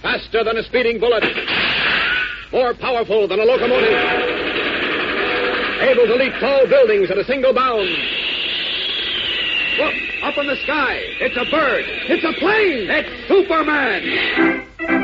Faster than a speeding bullet. More powerful than a locomotive. Able to leap tall buildings at a single bound. Look, up in the sky. It's a bird. It's a plane. It's Superman.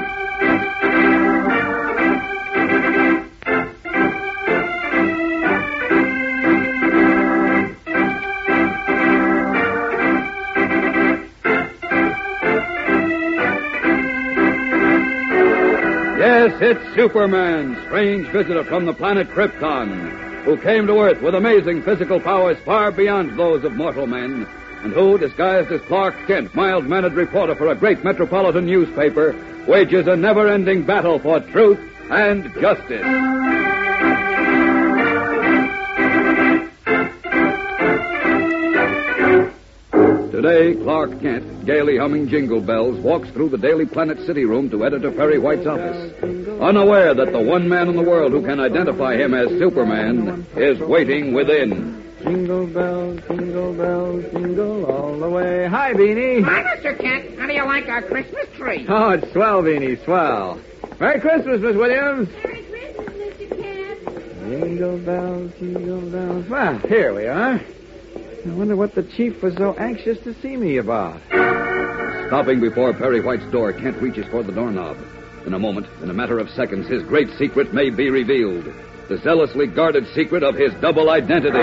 Yes, it's Superman, strange visitor from the planet Krypton, who came to Earth with amazing physical powers far beyond those of mortal men, and who, disguised as Clark Kent, mild-mannered reporter for a great metropolitan newspaper, wages a never-ending battle for truth and justice. Today, Clark Kent, gaily humming jingle bells, walks through the Daily Planet city room to Editor Perry White's office, unaware that the one man in the world who can identify him as Superman is waiting within. Jingle bells, jingle all the way. Hi, Beanie. Hi, Mr. Kent. How do you like our Christmas tree? Oh, it's swell, Beanie, swell. Merry Christmas, Miss Williams. Merry Christmas, Mr. Kent. Jingle bells. Well, here we are. I wonder what the chief was so anxious to see me about. Stopping before Perry White's door, Kent reaches for the doorknob. In a moment, in a matter of seconds, his great secret may be revealed. The zealously guarded secret of his double identity.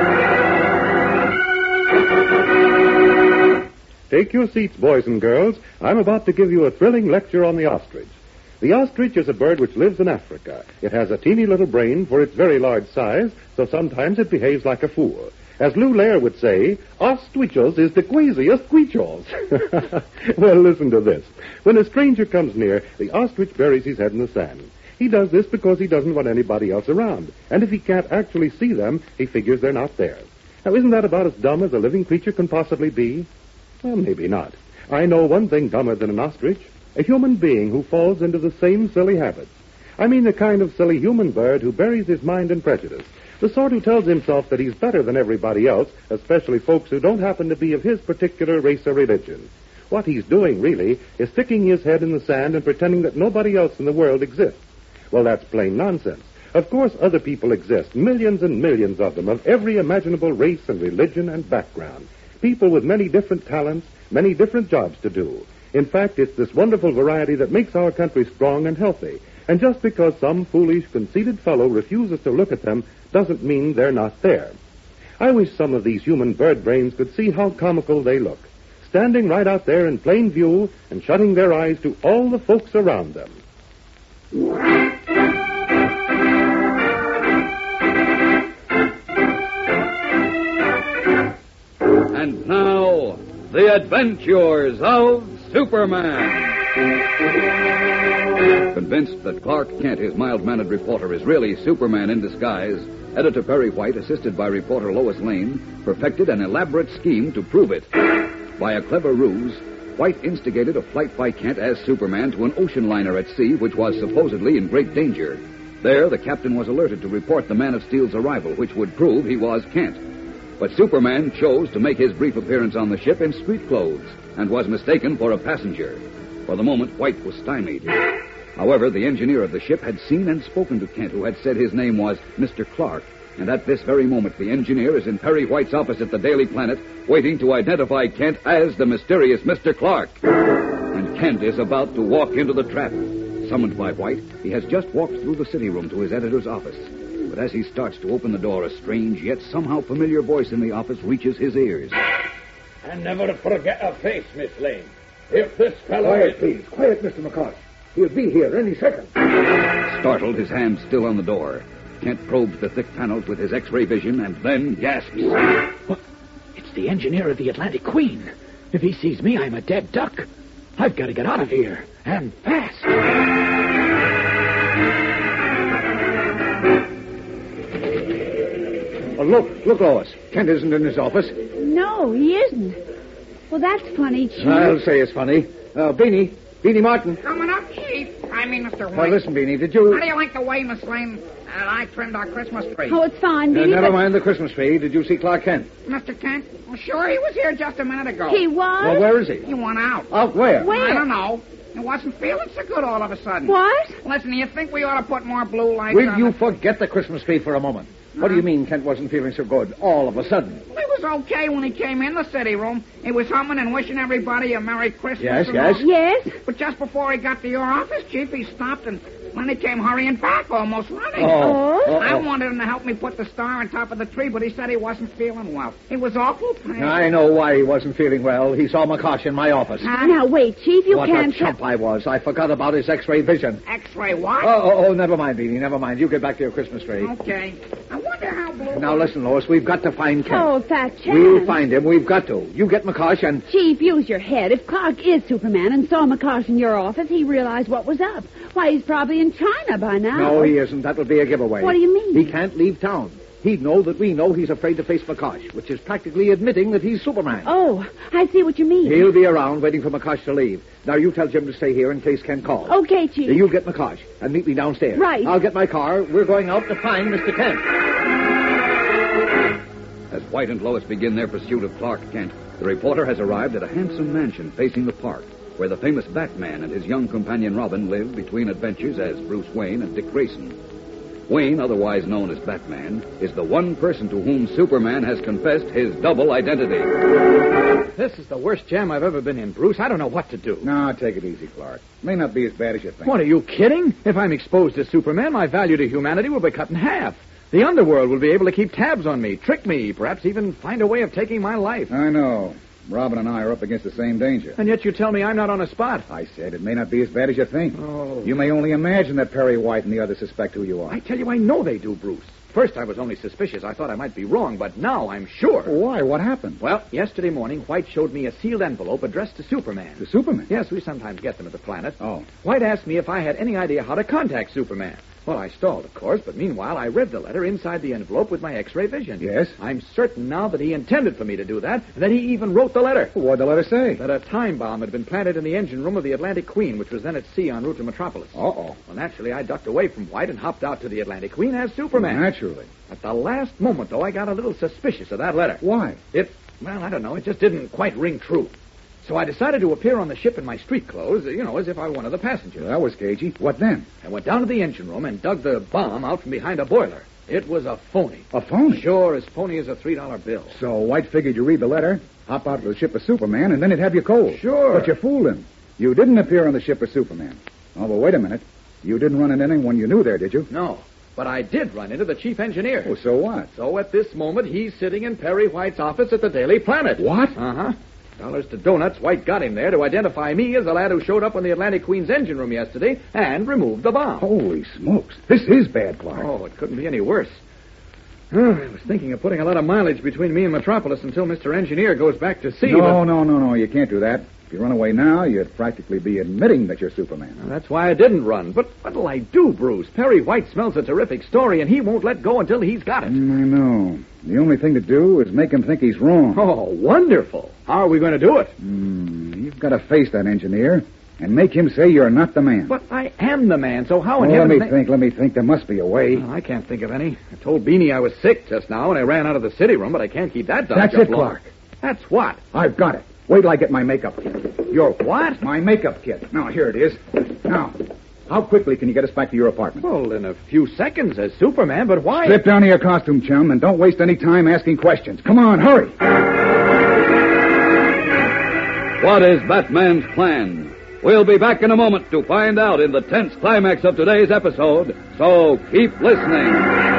Take your seats, boys and girls. I'm about to give you a thrilling lecture on the ostrich. The ostrich is a bird which lives in Africa. It has a teeny little brain for its very large size, so sometimes it behaves like a fool. As Lou Lair would say, ostrichos is the queasiest creatures. Well, listen to this. When a stranger comes near, the ostrich buries his head in the sand. He does this because he doesn't want anybody else around. And if he can't actually see them, he figures they're not there. Now, isn't that about as dumb as a living creature can possibly be? Well, maybe not. I know one thing dumber than an ostrich. A human being who falls into the same silly habits. I mean the kind of silly human bird who buries his mind in prejudice. The sort who tells himself that he's better than everybody else, especially folks who don't happen to be of his particular race or religion. What he's doing, really, is sticking his head in the sand and pretending that nobody else in the world exists. Well, that's plain nonsense. Of course, other people exist, millions and millions of them, of every imaginable race and religion and background. People with many different talents, many different jobs to do. In fact, it's this wonderful variety that makes our country strong and healthy. And just because some foolish, conceited fellow refuses to look at them doesn't mean they're not there. I wish some of these human bird brains could see how comical they look, standing right out there in plain view and shutting their eyes to all the folks around them. And now, the adventures of Superman. Convinced that Clark Kent, his mild-mannered reporter, is really Superman in disguise, Editor Perry White, assisted by reporter Lois Lane, perfected an elaborate scheme to prove it. By a clever ruse, White instigated a flight by Kent as Superman to an ocean liner at sea which was supposedly in great danger. There, the captain was alerted to report the Man of Steel's arrival, which would prove he was Kent. But Superman chose to make his brief appearance on the ship in street clothes and was mistaken for a passenger. For the moment, White was stymied. However, the engineer of the ship had seen and spoken to Kent, who had said his name was Mr. Clark. And at this very moment, the engineer is in Perry White's office at the Daily Planet, waiting to identify Kent as the mysterious Mr. Clark. And Kent is about to walk into the trap. Summoned by White, he has just walked through the city room to his editor's office. But as he starts to open the door, a strange yet somehow familiar voice in the office reaches his ears. And never forget a face, Miss Lane. If this fellow Quiet, please. Quiet, Mr. McCosh. He'll be here any second. Startled, his hand still on the door, Kent probes the thick panels with his X-ray vision and then gasps. What? It's the engineer of the Atlantic Queen. If he sees me, I'm a dead duck. I've got to get out of here, and fast. Oh, look, Lois. Kent isn't in his office. No, he isn't. Well, that's funny, Chief. I'll say it's funny. Beanie Martin. Coming up, Chief. I mean, Mr. White. Well, listen, Beanie, did you... How do you like the way, Miss Lane, I trimmed our Christmas tree? Oh, it's fine, Beanie. never mind the Christmas tree. Did you see Clark Kent? Mr. Kent? Well, sure, he was here just a minute ago. He was? Well, where is he? He went out. Out where? Where? I don't know. He wasn't feeling so good all of a sudden. What? Listen, do you think we ought to put more blue lights Will on you it? forget the Christmas tree for a moment? What do you mean Kent wasn't feeling so good all of a sudden? He was okay when he came in the city room. He was humming and wishing everybody a Merry Christmas. Yes, and yes. all. Yes? But just before he got to your office, Chief, he stopped and then he came hurrying back, almost running. Oh. I wanted him to help me put the star on top of the tree, but he said he wasn't feeling well. He was awful pale. I know why he wasn't feeling well. He saw McCosh in my office. Now, wait, Chief, you What can't... a chump I was. I forgot about his X-ray vision. X-ray what? Oh, never mind, Beanie, never mind. You get back to your Christmas tree. Okay. I wonder how blue... Now, listen, Lois, we've got to find Kent. Oh, fat chance. We'll find him. We've got to. You get McCosh and... Chief, use your head. If Clark is Superman and saw McCosh in your office, he realized what was up. Why, he's probably in China by now. No, he isn't. That would be a giveaway. What do you mean? He can't leave town. He'd know that we know he's afraid to face McCosh, which is practically admitting that he's Superman. Oh, I see what you mean. He'll be around waiting for McCosh to leave. Now, you tell Jim to stay here in case Ken calls. Okay, Chief. You get McCosh and meet me downstairs. Right. I'll get my car. We're going out to find Mr. Kent. As White and Lois begin their pursuit of Clark Kent, the reporter has arrived at a handsome mansion facing the park, where the famous Batman and his young companion Robin live between adventures as Bruce Wayne and Dick Grayson. Wayne, otherwise known as Batman, is the one person to whom Superman has confessed his double identity. This is the worst jam I've ever been in, Bruce. I don't know what to do. No, take it easy, Clark. May not be as bad as you think. What, are you kidding? If I'm exposed as Superman, my value to humanity will be cut in half. The underworld will be able to keep tabs on me, trick me, perhaps even find a way of taking my life. I know. Robin and I are up against the same danger. And yet you tell me I'm not on a spot. I said it may not be as bad as you think. Oh. You may only imagine that Perry White and the others suspect who you are. I tell you, I know they do, Bruce. First, I was only suspicious. I thought I might be wrong, but now I'm sure. Why? What happened? Well, yesterday morning, White showed me a sealed envelope addressed to Superman. To Superman? Yes, we sometimes get them at the Planet. Oh. White asked me if I had any idea how to contact Superman. Well, I stalled, of course, but meanwhile, I read the letter inside the envelope with my X-ray vision. Yes? I'm certain now that he intended for me to do that, and that he even wrote the letter. What'd the letter say? That a time bomb had been planted in the engine room of the Atlantic Queen, which was then at sea en route to Metropolis. Uh-oh. Well, naturally, I ducked away from White and hopped out to the Atlantic Queen as Superman. Naturally. At the last moment, though, I got a little suspicious of that letter. Why? Well, I don't know. It just didn't quite ring true. So I decided to appear on the ship in my street clothes, as if I were one of the passengers. Well, that was cagey. What then? I went down to the engine room and dug the bomb out from behind a boiler. It was a phony. A phony? Sure, as phony as a $3 bill. So White figured you read the letter, hop out of the ship of Superman, and then he'd have you cold. Sure. But you fooled him. You didn't appear on the ship of Superman. Oh, but wait a minute. You didn't run into anyone you knew there, did you? No, but I did run into the chief engineer. Oh, so what? So at this moment, he's sitting in Perry White's office at the Daily Planet. What? Uh-huh. Dollars to donuts, White got him there to identify me as the lad who showed up on the Atlantic Queen's engine room yesterday and removed the bomb. Holy smokes. This is bad, Clark. Oh, it couldn't be any worse. Oh, I was thinking of putting a lot of mileage between me and Metropolis until Mr. Engineer goes back to sea. No. You can't do that. If you run away now, you'd practically be admitting that you're Superman. Well, that's why I didn't run. But what'll I do, Bruce? Perry White smells a terrific story, and he won't let go until he's got it. I know. The only thing to do is make him think he's wrong. Oh, wonderful. How are we going to do it? You've got to face that engineer and make him say you're not the man. But I am the man, so how in let heaven's me name... think. There must be a way. Well, I can't think of any. I told Beanie I was sick just now, and I ran out of the city room, but I can't keep that dodge That's up it, long. Clark. That's what? I've got it. Wait till I get my makeup kit. Your what? My makeup kit. Now, here it is. Now, how quickly can you get us back to your apartment? Well, in a few seconds as Superman, but why? Slip down to your costume, chum, and don't waste any time asking questions. Come on, hurry. What is Batman's plan? We'll be back in a moment to find out in the tense climax of today's episode, so keep listening.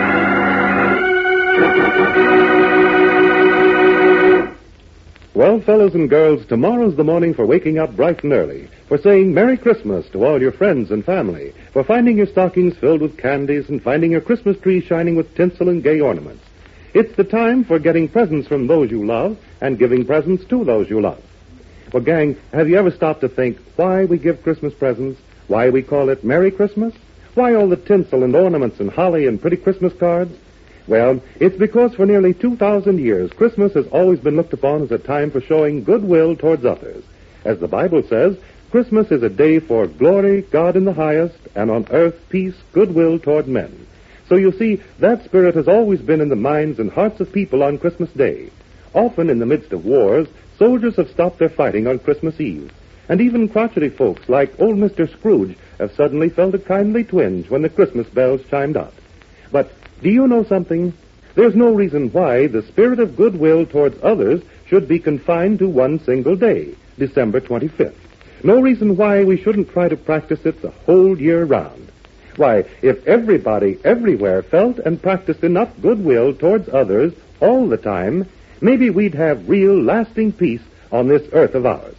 Well, fellows and girls, tomorrow's the morning for waking up bright and early, for saying Merry Christmas to all your friends and family, for finding your stockings filled with candies and finding your Christmas tree shining with tinsel and gay ornaments. It's the time for getting presents from those you love and giving presents to those you love. Well, gang, have you ever stopped to think why we give Christmas presents, why we call it Merry Christmas, why all the tinsel and ornaments and holly and pretty Christmas cards? Well, it's because for nearly 2,000 years, Christmas has always been looked upon as a time for showing goodwill towards others. As the Bible says, Christmas is a day for glory, God in the highest, and on earth peace, goodwill toward men. So you see, that spirit has always been in the minds and hearts of people on Christmas Day. Often in the midst of wars, soldiers have stopped their fighting on Christmas Eve. And even crotchety folks like old Mr. Scrooge have suddenly felt a kindly twinge when the Christmas bells chimed out. But do you know something? There's no reason why the spirit of goodwill towards others should be confined to one single day, December 25th. No reason why we shouldn't try to practice it the whole year round. Why, if everybody everywhere felt and practiced enough goodwill towards others all the time, maybe we'd have real lasting peace on this earth of ours.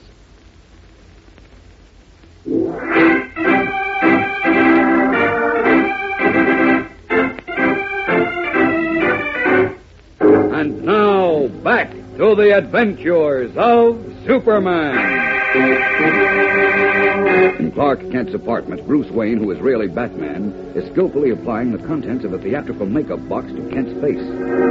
And now, back to the adventures of Superman. In Clark Kent's apartment, Bruce Wayne, who is really Batman, is skillfully applying the contents of a theatrical makeup box to Kent's face.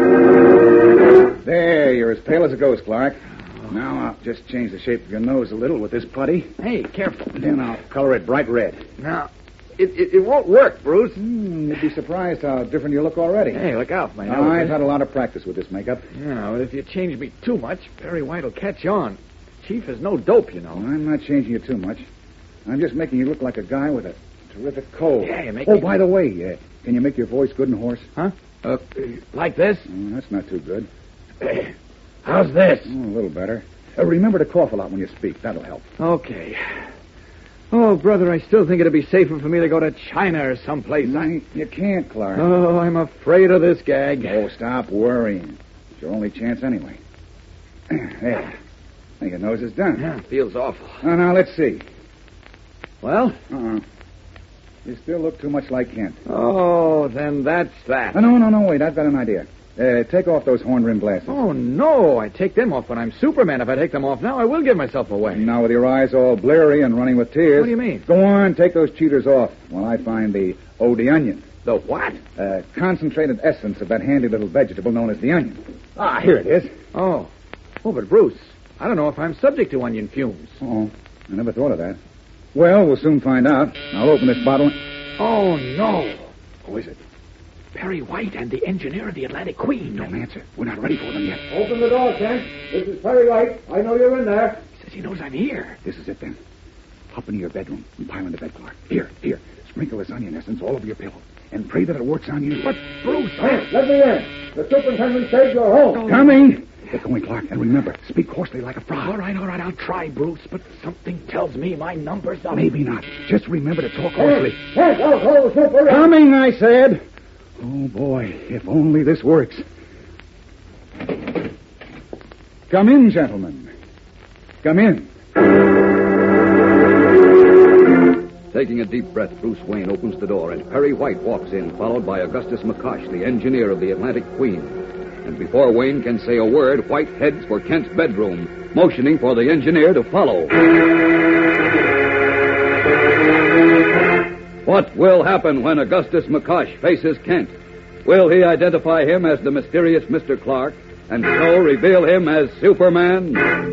There, you're as pale as a ghost, Clark. Now I'll just change the shape of your nose a little with this putty. Hey, careful. Then I'll color it bright red. Now, it won't work, Bruce. You'd be surprised how different you look already. Hey, look out, man. I've had a lot of practice with this makeup. Yeah, but if you change me too much, Perry White will catch on. Chief is no dope, you know. I'm not changing you too much. I'm just making you look like a guy with a terrific cold. Yeah, you make Oh, me... by the way, can you make your voice good and hoarse? Huh? Like this? Oh, that's not too good. How's this? Oh, a little better. Remember to cough a lot when you speak. That'll help. Okay. Oh, brother, I still think it'd be safer for me to go to China or someplace. You can't, Clark. Oh, I'm afraid of this gag. Oh, stop worrying. It's your only chance anyway. There. Now your nose is done. Yeah, feels awful. Oh, now, let's see. Well? You still look too much like Kent. Oh, then that's that. Oh, no, wait. I've got an idea. Take off those horn-rimmed glasses. Oh, no. I take them off when I'm Superman. If I take them off now, I will give myself away. Now, with your eyes all blurry and running with tears... What do you mean? Go on, take those cheaters off while I find the eau de onion. The what? Concentrated essence of that handy little vegetable known as the onion. Ah, here it is. Oh, but Bruce, I don't know if I'm subject to onion fumes. Oh, I never thought of that. Well, we'll soon find out. I'll open this bottle. Oh, no. Who is it? Perry White and the engineer of the Atlantic Queen. Don't answer. We're not ready for them yet. Open the door, Kent. This is Perry White. I know you're in there. He says he knows I'm here. This is it, then. Hop into your bedroom and pile in the bed, Clark. Here. Sprinkle this onion essence all over your pillow. And pray that it works on you. But, Bruce... Hey, let me in. The superintendent says you're home. Coming! Get going, Clark. And remember, speak hoarsely like a frog. All right. I'll try, Bruce. But something tells me my number's up. Maybe not. Just remember to talk hoarsely. Kent, I'll call the super. Coming, I said. Oh, boy, if only this works. Come in, gentlemen. Come in. Taking a deep breath, Bruce Wayne opens the door, and Perry White walks in, followed by Augustus McCosh, the engineer of the Atlantic Queen. And before Wayne can say a word, White heads for Kent's bedroom, motioning for the engineer to follow. What will happen when Augustus McCosh faces Kent? Will he identify him as the mysterious Mr. Clark, and so reveal him as Superman?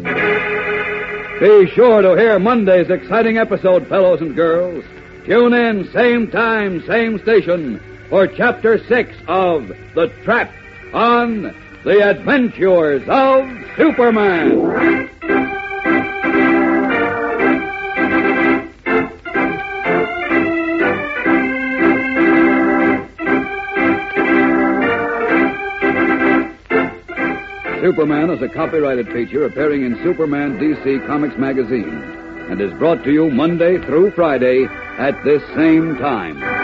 Be sure to hear Monday's exciting episode, fellows and girls. Tune in, same time, same station, for Chapter 6 of The Trap on The Adventures of Superman. Superman is a copyrighted feature appearing in Superman DC Comics magazine and is brought to you Monday through Friday at this same time.